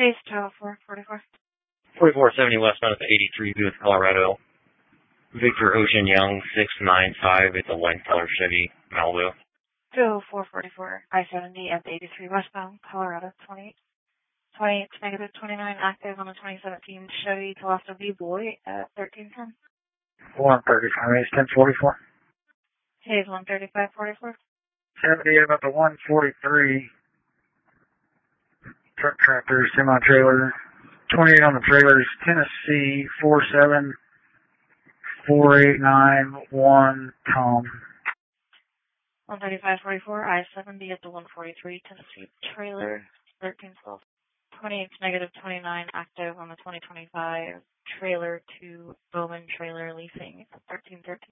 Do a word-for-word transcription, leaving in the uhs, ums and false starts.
Chase, Tower four forty-four. forty-four seventy westbound at the eighty-three Booth, Colorado. Victor Ocean Young, six nine five. It's a light color Chevy Malibu. Joe four forty-four, I seventy at the eighty-three westbound, Colorado, twenty-eight. twenty-eight, negative twenty-nine, active on the twenty seventeen Chevy Colosso B-Boy at thirteen ten. one thirty-five, it's ten forty-four. Hayes one thirty-five forty-four. seventy about the one forty-three. Truck tractor, semi-trailer. twenty-eight on the trailers, Tennessee four seven four eight nine one, Tom. one thirty-five forty-four, I seventy at the one forty-three Tennessee trailer, thirteen twelve. twenty-eight, negative twenty-nine, active on the twenty twenty-five trailer to Bowman Trailer Leasing, thirteen thirteen.